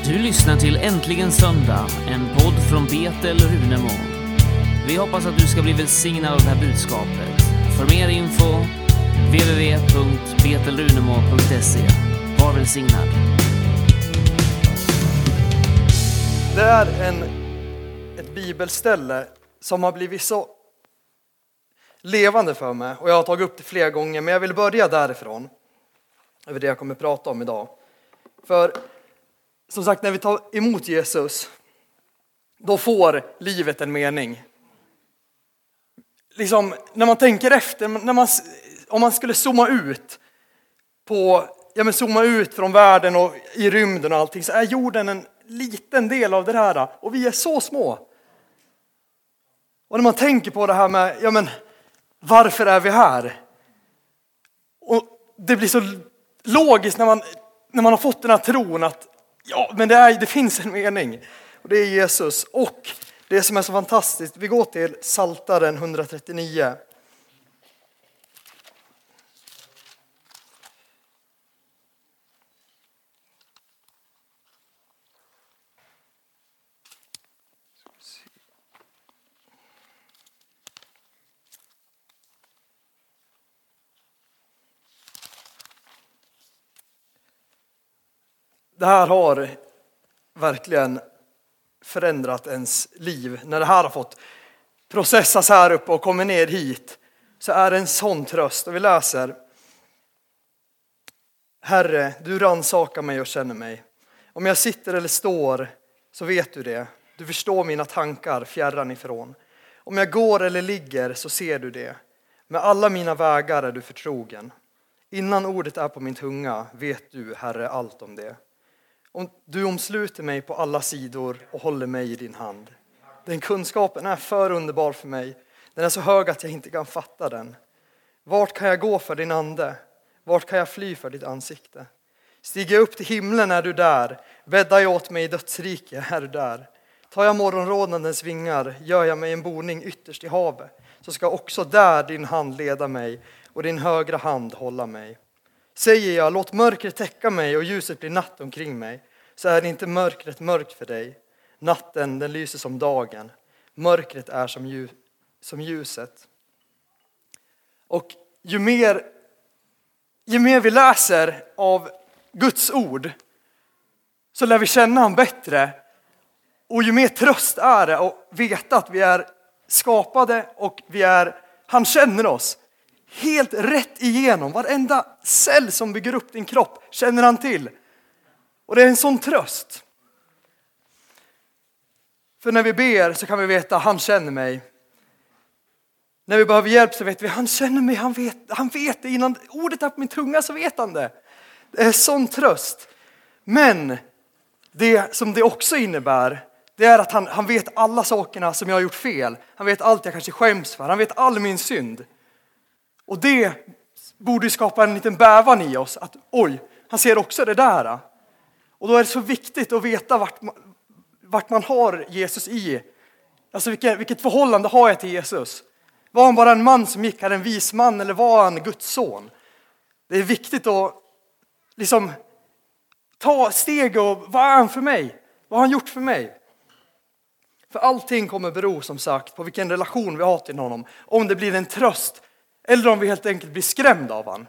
Du lyssnar till Äntligen Söndag, en podd från Betel Runemo. Vi hoppas att du ska bli välsignad av det här budskapet. För mer info, www.betelrunemo.se. Var välsignad. Det är ett bibelställe som har blivit så levande för mig. Och jag har tagit upp det flera gånger, men jag vill börja därifrån. Över det jag kommer prata om idag. För som sagt, när vi tar emot Jesus, då får livet en mening. Liksom, när man tänker efter, om man skulle zooma ut från världen och i rymden och allting, så är jorden en liten del av det här. Och vi är så små. Och när man tänker på det här med, varför är vi här? Och det blir så logiskt när man har fått den här tron att det finns en mening. Och det är Jesus. Och det som är så fantastiskt, vi går till Psaltaren 139. Det här har verkligen förändrat ens liv. När det här har fått processas här uppe och kommer ner hit, så är det en sån tröst. Och vi läser: Herre, du rannsakar mig och känner mig. Om jag sitter eller står, så vet du det. Du förstår mina tankar fjärran ifrån. Om jag går eller ligger, så ser du det. Med alla mina vägar är du förtrogen. Innan ordet är på min tunga vet du, Herre, allt om det. Om du omsluter mig på alla sidor och håller mig i din hand. Den kunskapen är för underbar för mig. Den är så hög att jag inte kan fatta den. Vart kan jag gå för din ande? Vart kan jag fly för ditt ansikte? Stiger jag upp till himlen är du där. Bäddar jag åt mig i dödsrike är du där. Tar jag morgonrådnandens vingar, gör jag mig en boning ytterst i havet, så ska också där din hand leda mig och din högra hand hålla mig. Säger jag, låt mörkret täcka mig och ljuset blir natt omkring mig, så är det inte mörkret mörkt för dig. Natten, den lyser som dagen. Mörkret är som ljuset. Och ju mer vi läser av Guds ord, så lär vi känna han bättre. Och ju mer tröst är det att veta att vi är skapade och han känner oss. Helt rätt igenom. Varenda cell som bygger upp din kropp känner han till. Och det är en sån tröst. För när vi ber så kan vi veta han känner mig. När vi behöver hjälp så vet vi han känner mig. Han vet det. Innan ordet är på min tunga så vet han det. Det är sån tröst. Men det som det också innebär, det är att han vet alla sakerna som jag har gjort fel. Han vet allt jag kanske skäms för. Han vet all min synd. Och det borde skapa en liten bävan i oss. Att han ser också det där. Och då är det så viktigt att veta vart man har Jesus i. Alltså vilket förhållande har jag till Jesus? Var han bara en man som gick här, en vis man, eller var han Guds son? Det är viktigt att ta steg och vad är han för mig? Vad har han gjort för mig? För allting kommer bero, som sagt, på vilken relation vi har till honom. Om det blir en tröst eller om vi helt enkelt blir skrämda av han.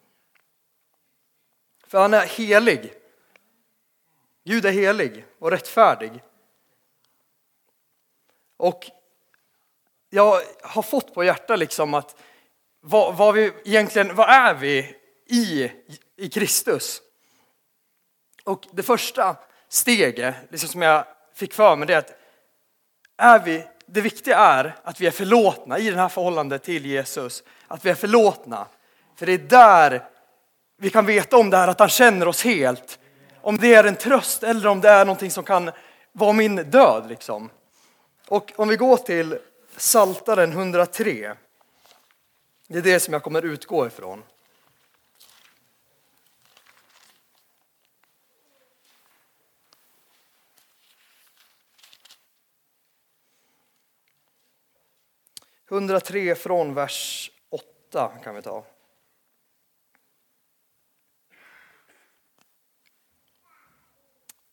För han är helig. Gud är helig och rättfärdig. Och jag har fått på hjärta att vad är vi i Kristus? Och det första steget som jag fick för mig, det är att det viktiga är att vi är förlåtna i det här förhållandet till Jesus. Att vi är förlåtna. För det är där vi kan veta om det här, att han känner oss helt. Om det är en tröst eller om det är någonting som kan vara min död. Och om vi går till Psaltaren 103. Det är det som jag kommer utgå ifrån. (103) från vers 8 kan vi ta.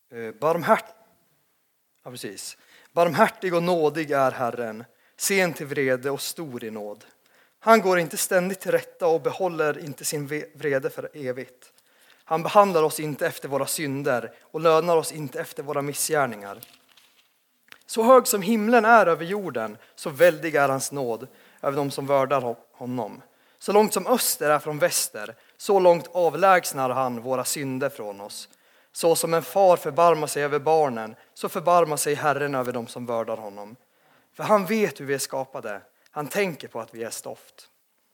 Barmhärtig och nådig är Herren, sen till vrede och stor i nåd. Han går inte ständigt till rätta och behåller inte sin vrede för evigt. Han behandlar oss inte efter våra synder och lönar oss inte efter våra missgärningar. Så hög som himlen är över jorden, så väldig är hans nåd över dem som värdar honom. Så långt som öster är från väster, så långt avlägsnar han våra synder från oss. Så som en far förbarmar sig över barnen, så förbarmar sig Herren över dem som värdar honom. För han vet hur vi är skapade. Han tänker på att vi är stoft.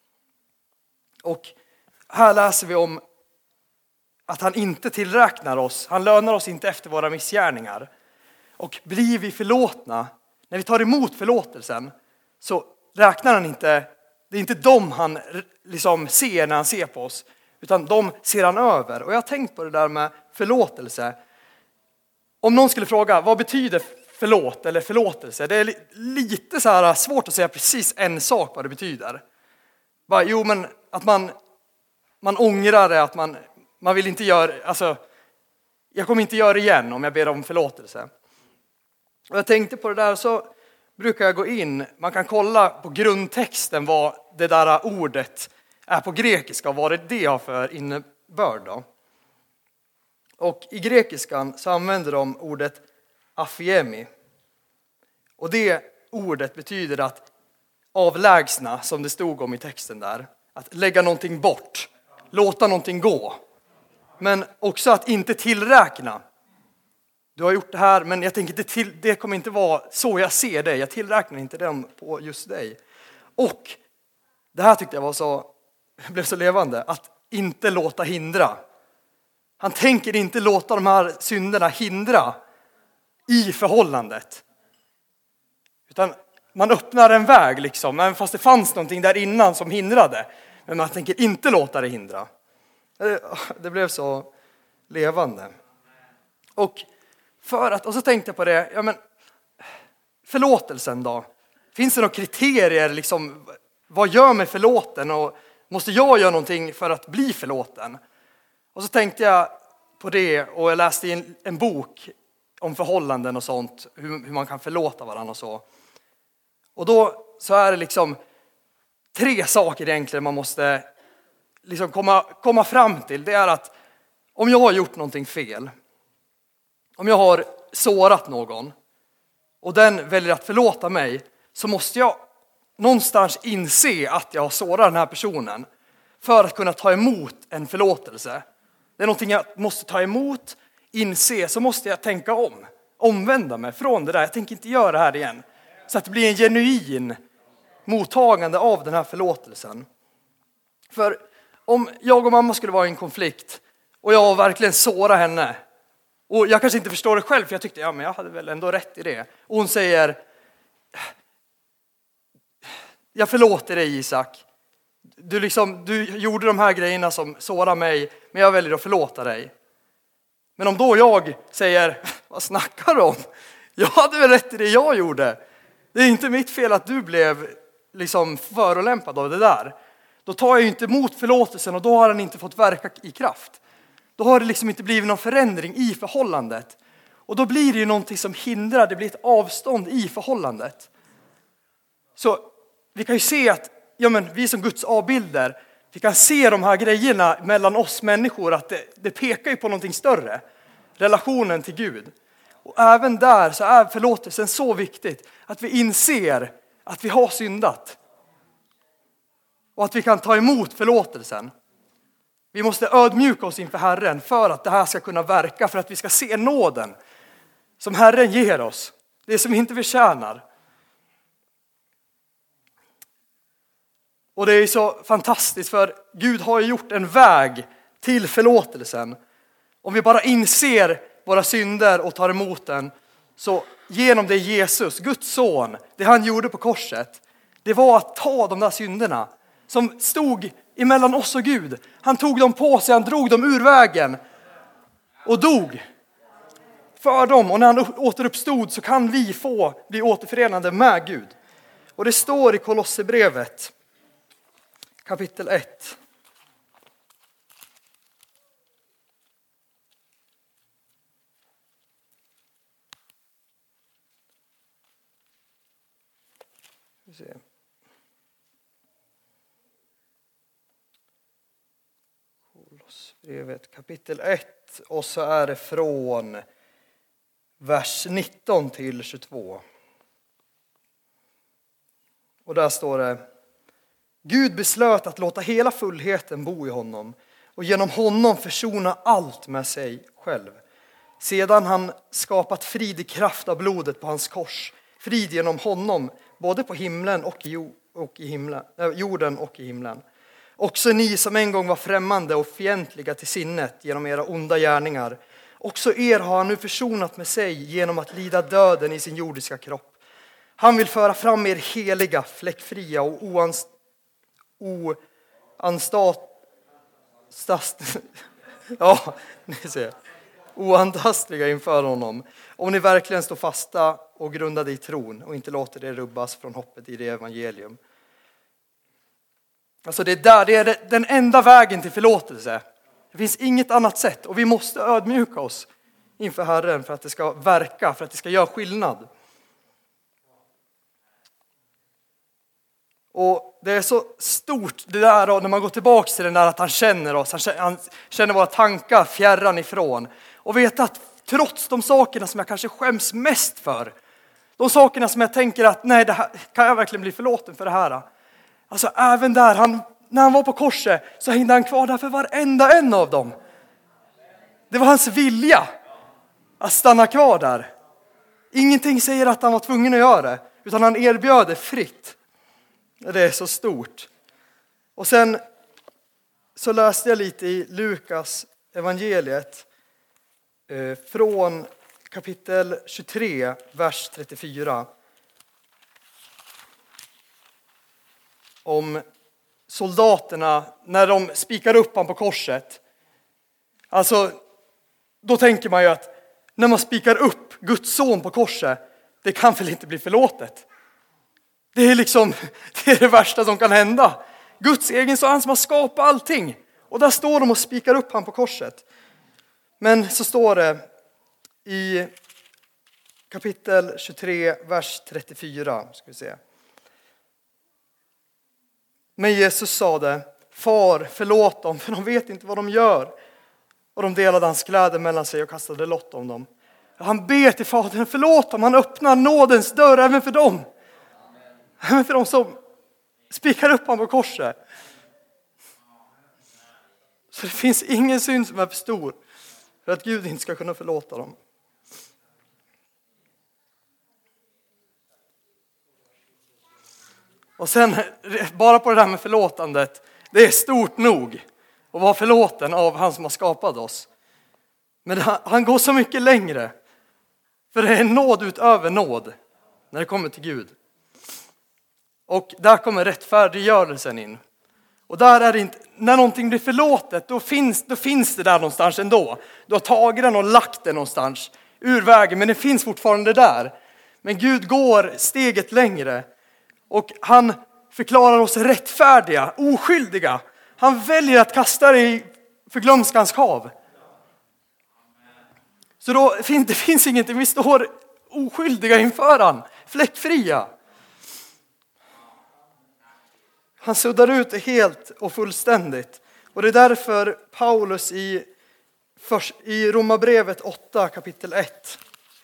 Och här läser vi om att han inte tillräknar oss. Han lönar oss inte efter våra missgärningar. Och blir vi förlåtna, när vi tar emot förlåtelsen, så räknar han inte. Det är inte dem han liksom ser när han ser på oss, utan de ser han över. Och jag har tänkt på det där med förlåtelse. Om någon skulle fråga, vad betyder förlåt eller förlåtelse? Det är lite så här svårt att säga precis en sak vad det betyder. Jo, men att man ångrar det, att man vill inte göra, alltså jag kommer inte göra det igen om jag ber om förlåtelse. Och jag tänkte på det där, så brukar jag gå in, man kan kolla på grundtexten vad det där ordet är på grekiska och vad det har för innebörd då. Och i grekiskan så använder de ordet afiemi. Och det ordet betyder att avlägsna, som det stod om i texten där. Att lägga någonting bort, låta någonting gå. Men också att inte tillräkna. Du har gjort det här, men jag tänker det kommer inte vara så jag ser dig. Jag tillräknar inte den på just dig. Och det här tyckte jag blev så levande. Att inte låta hindra. Han tänker inte låta de här synderna hindra i förhållandet. Utan man öppnar en väg liksom. Men fast det fanns någonting där innan som hindrade. Men man tänker inte låta det hindra. Det blev så levande. Och så tänkte jag på det. Ja, men förlåtelsen då? Finns det några kriterier liksom? Vad gör mig förlåten? Och måste jag göra någonting för att bli förlåten? Och så tänkte jag på det, och jag läste i en bok om förhållanden och sånt. Hur man kan förlåta varandra och så. Och då så är det liksom 3 saker egentligen man måste liksom komma fram till. Det är att om jag har gjort någonting fel, om jag har sårat någon och den väljer att förlåta mig, så måste jag någonstans inse att jag har sårat den här personen för att kunna ta emot en förlåtelse. Det är någonting jag måste ta emot, inse, så måste jag tänka omvända mig från det där. Jag tänker inte göra det här igen. Så att det blir en genuin mottagande av den här förlåtelsen. För om jag och mamma skulle vara i en konflikt och jag verkligen sårar henne, och jag kanske inte förstår det själv, för jag tyckte men jag hade väl ändå rätt i det. Och hon säger, jag förlåter dig Isak. Du gjorde de här grejerna som sårar mig, men jag väljer att förlåta dig. Men om då jag säger, vad snackar du om? Jag hade väl rätt i det jag gjorde. Det är inte mitt fel att du blev liksom förolämpad av det där. Då tar jag ju inte emot förlåtelsen, och då har den inte fått verka i kraft. Då har det liksom inte blivit någon förändring i förhållandet. Och då blir det ju någonting som hindrar, det blir ett avstånd i förhållandet. Så vi kan ju se att vi som Guds avbilder, vi kan se de här grejerna mellan oss människor, att det pekar ju på någonting större. Relationen till Gud. Och även där så är förlåtelsen så viktigt, att vi inser att vi har syndat. Och att vi kan ta emot förlåtelsen. Vi måste ödmjuka oss inför Herren för att det här ska kunna verka, för att vi ska se nåden som Herren ger oss. Det som vi inte förtjänar. Och det är så fantastiskt, för Gud har ju gjort en väg till förlåtelsen. Om vi bara inser våra synder och tar emot den, så genom det Jesus, Guds son, det han gjorde på korset, det var att ta de där synderna som stod emellan oss och Gud. Han tog dem på sig, han drog dem ur vägen och dog för dem. Och när han återuppstod så kan vi bli återförenade med Gud. Och det står i Kolosserbrevet kapitel 1. Kolosserbrevet kapitel 1 och så är det från vers 19 till 22. Och där står det: Gud beslöt att låta hela fullheten bo i honom och genom honom försona allt med sig själv. Sedan han skapat frid i kraft av blodet på hans kors, frid genom honom både på himlen och i jorden och i himlen. Också ni som en gång var främmande och fientliga till sinnet genom era onda gärningar, också er har han nu försonat med sig genom att lida döden i sin jordiska kropp. Han vill föra fram er heliga, fläckfria och oantastliga inför honom, om ni verkligen står fasta och grundade i tron och inte låter det rubbas från hoppet i det evangelium. Alltså det är den enda vägen till förlåtelse. Det finns inget annat sätt och vi måste ödmjuka oss inför Herren för att det ska verka, för att det ska göra skillnad. Och det är så stort det där då, när man går tillbaka till den där att han känner oss, han känner våra tankar fjärran ifrån. Och vet att trots de sakerna som jag kanske skäms mest för, de sakerna som jag tänker att nej, det här, kan jag verkligen bli förlåten för det här? Alltså även där, när han var på korset så hängde han kvar där för varenda en av dem. Det var hans vilja att stanna kvar där. Ingenting säger att han var tvungen att göra det, utan han erbjöd det fritt. Det är så stort. Och sen så läste jag lite i Lukas evangeliet från kapitel 23, vers 34. Om soldaterna när de spikar upp han på korset. Alltså, då tänker man ju att när man spikar upp Guds son på korset, det kan väl inte bli förlåtet. Det är det värsta som kan hända. Guds egen son, han som har skapat allting. Och där står de och spikar upp han på korset. Men så står det i kapitel 23, vers 34. Ska vi se. Men Jesus sade: Far, förlåt dem, för de vet inte vad de gör. Och de delade hans kläder mellan sig och kastade lott om dem. Han ber till Fadern: förlåt dem. Han öppnar nådens dörr även för dem. Även för dem som spikar upp han på korset. Så det finns ingen synd som är för stor för att Gud inte ska kunna förlåta dem. Och sen, bara på det där med förlåtandet, det är stort nog att vara förlåten av han som har skapat oss. Men han går så mycket längre. För det är nåd utöver nåd när det kommer till Gud. Och där kommer rättfärdiggörelsen in. Och där är det inte, när någonting blir förlåtet, då finns det där någonstans ändå. Du har tagit den och lagt den någonstans ur vägen, men det finns fortfarande där. Men Gud går steget längre. Och han förklarar oss rättfärdiga, oskyldiga. Han väljer att kasta det i förglömskans hav. Så då det finns ingenting, vi står oskyldiga inför han, fläckfria. Han suddar ut det helt och fullständigt. Och det är därför Paulus i Romarbrevet 8 kapitel 1.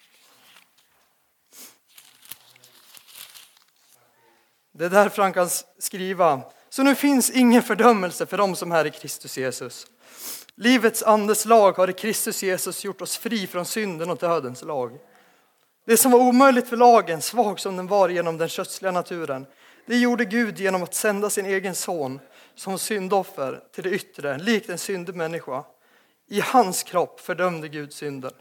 Det är därför han kan skriva: så nu finns ingen fördömelse för dem som är i Kristus Jesus. Livets andes lag har i Kristus Jesus gjort oss fri från synden och dödens lag. Det som var omöjligt för lagen, svag som den var genom den kötsliga naturen, det gjorde Gud genom att sända sin egen son som syndoffer till det yttre, likt en syndig människa. I hans kropp fördömde Gud synden.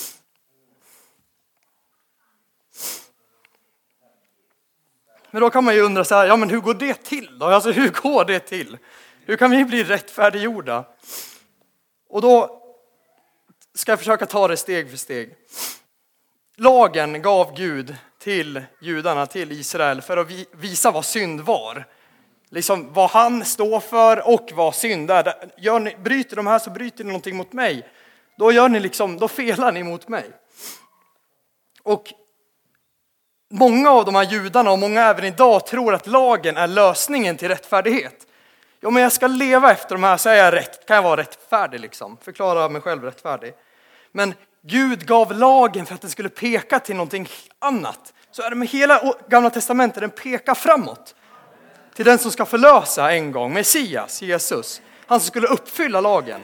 Men då kan man ju undra så här, ja men hur går det till då? Alltså hur går det till? Hur kan vi bli rättfärdiggjorda? Och då ska jag försöka ta det steg för steg. Lagen gav Gud till judarna, till Israel, för att visa vad synd var. Liksom vad han står för och vad synd är. Bryter de här så bryter ni någonting mot mig. Då felar ni mot mig. Och många av de här judarna och många även idag tror att lagen är lösningen till rättfärdighet. Ja, men jag ska leva efter de här så är jag rätt, kan jag vara rättfärdig liksom. Förklara mig själv rättfärdig. Men Gud gav lagen för att den skulle peka till någonting annat. Så är det med hela Gamla testamentet, den pekar framåt. Till den som ska förlösa en gång, Messias, Jesus. Han som skulle uppfylla lagen.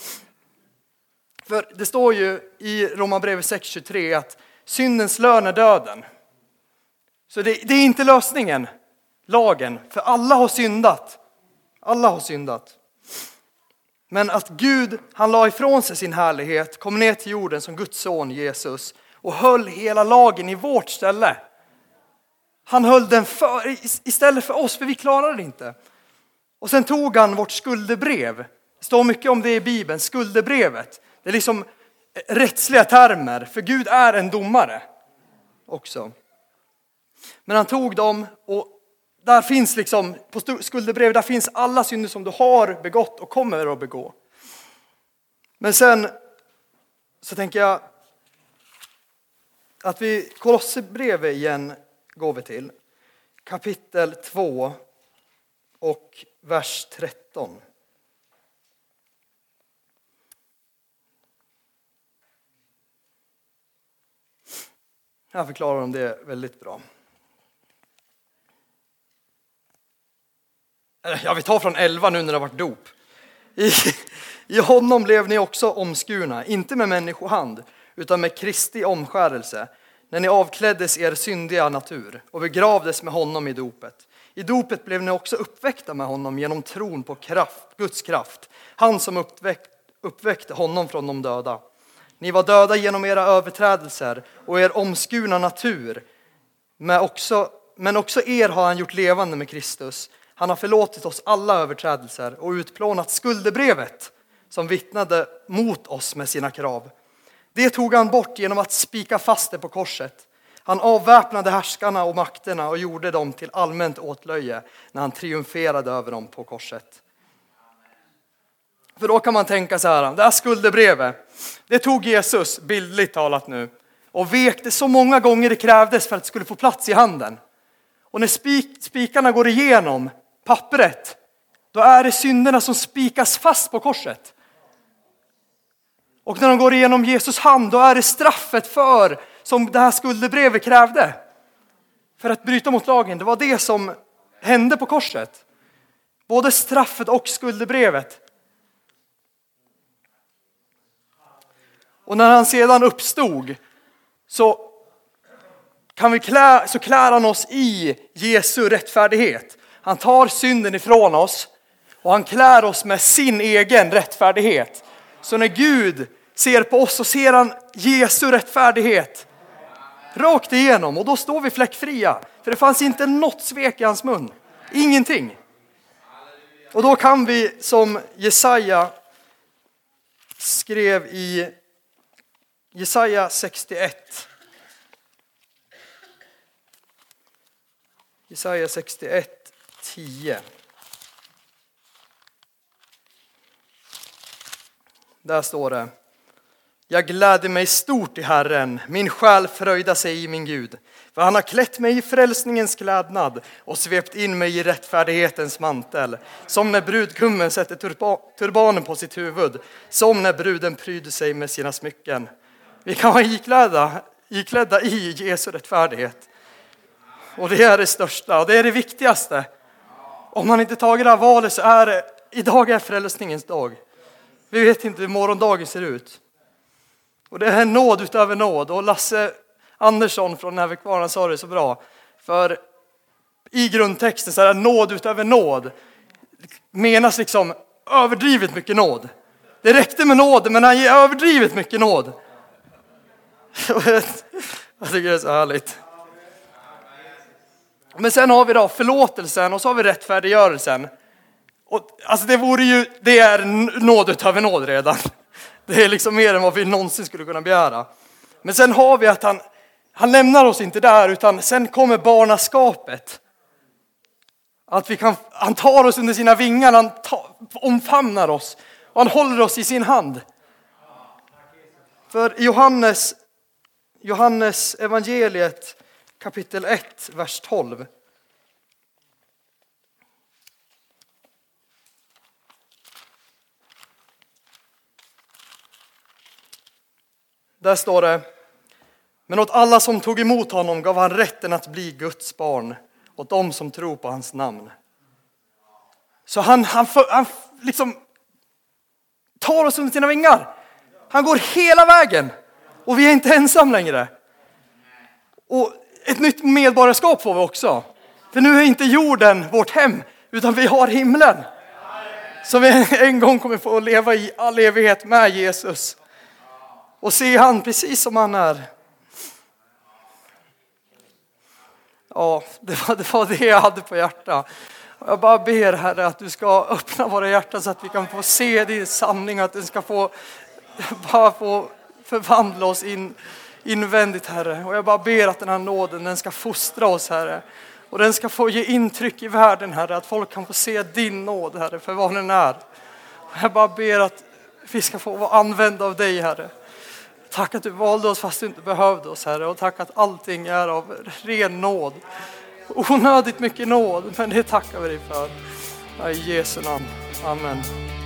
För det står ju i Romarbrevet 6:23 att syndens lön är döden. Så det är inte lösningen, lagen. För alla har syndat. Alla har syndat. Men att Gud, han la ifrån sig sin härlighet, kom ner till jorden som Guds son Jesus och höll hela lagen i vårt ställe. Han höll den istället för oss, för vi klarade det inte. Och sen tog han vårt skuldebrev. Det står mycket om det i Bibeln, skuldebrevet. Det är liksom rättsliga termer, för Gud är en domare också. Men han tog dem och där finns liksom, på skuldebrevet, där finns alla synder som du har begått och kommer att begå. Men sen så tänker jag att vi Kolosserbrevet igen går vi till. Kapitel 2 och vers 13. Här förklarar de det väldigt bra. Ja, vi tar från 11 nu när det har varit dop. I honom blev ni också omskurna, inte med människohand, utan med Kristi omskärelse, när ni avkläddes er syndiga natur och begravdes med honom i dopet. I dopet blev ni också uppväckta med honom genom tron på Guds kraft, han som uppväckte honom från de döda. Ni var döda genom era överträdelser och er omskurna natur, men också er har han gjort levande med Kristus. Han har förlåtit oss alla överträdelser och utplånat skuldebrevet som vittnade mot oss med sina krav. Det tog han bort genom att spika fast det på korset. Han avväpnade härskarna och makterna och gjorde dem till allmänt åtlöje när han triumferade över dem på korset. För då kan man tänka så här, det här skuldebrevet, det tog Jesus bildligt talat nu och vekte så många gånger det krävdes för att det skulle få plats i handen. Och när spikarna går igenom pappret, då är det synderna som spikas fast på korset. Och när de går igenom Jesus hand, då är det straffet för som det här skuldebrevet krävde. För att bryta mot lagen, det var det som hände på korset. Både straffet och skuldebrevet. Och när han sedan uppstod så klär han oss i Jesu rättfärdighet. Han tar synden ifrån oss och han klär oss med sin egen rättfärdighet. Så när Gud ser på oss så ser han Jesu rättfärdighet rakt igenom och då står vi fläckfria. För det fanns inte något svek i hans mun. Ingenting. Och då kan vi som Jesaja skrev i Jesaja 61. Jesaja 61, 10. Där står det: Jag gläder mig stort i Herren, min själ fröjdar sig i min Gud. För han har klätt mig i frälsningens klädnad och svept in mig i rättfärdighetens mantel. Som när brudgummen sätter turbanen på sitt huvud, som när bruden pryder sig med sina smycken. Vi kan vara iklädda i Jesu rättfärdighet. Och det är det största och det är det viktigaste. Om man inte tagit det här valet så är det, idag är frälsningens dag. Vi vet inte hur morgondagen ser ut. Och det är nåd utöver nåd. Och Lasse Andersson från Näverkvarna sa det så bra. För i grundtexten så är det nåd utöver nåd. Menas liksom överdrivet mycket nåd. Det räckte med nåd, men han ger överdrivet mycket nåd. Jag tycker det är så härligt. Men sen har vi då förlåtelsen och så har vi rättfärdiggörelsen. Och, alltså det är nåd utöver nåd redan. Det är liksom mer än vad vi någonsin skulle kunna begära. Men sen har vi att han lämnar oss inte där, utan sen kommer barnaskapet. Att han tar oss under sina vingar, han omfamnar oss och han håller oss i sin hand. För Johannes evangeliet kapitel 1, vers 12. Där står det: men åt alla som tog emot honom gav han rätten att bli Guds barn, åt dem som tror på hans namn. Så han liksom tar oss under sina vingar. Han går hela vägen. Och vi är inte ensam längre. Och ett nytt medborgarskap får vi också. För nu är inte jorden vårt hem, utan vi har himlen. Så vi en gång kommer få leva i all evighet med Jesus. Och se han precis som han är. Ja, det var det jag hade på hjärtat. Jag bara ber, Herre, att du ska öppna våra hjärtan så att vi kan få se din sanning. Att den ska få förvandla oss invändigt, Herre. Och jag bara ber att den här nåden, den ska fostra oss, Herre. Och den ska få ge intryck i världen, Herre. Att folk kan få se din nåd, Herre, för vad den är. Och jag bara ber att vi ska få vara använda av dig, Herre. Tack att du valde oss fast du inte behövde oss, Herre. Och tack att allting är av ren nåd. Onödigt mycket nåd, men det tackar vi dig för. I Jesu namn. Amen.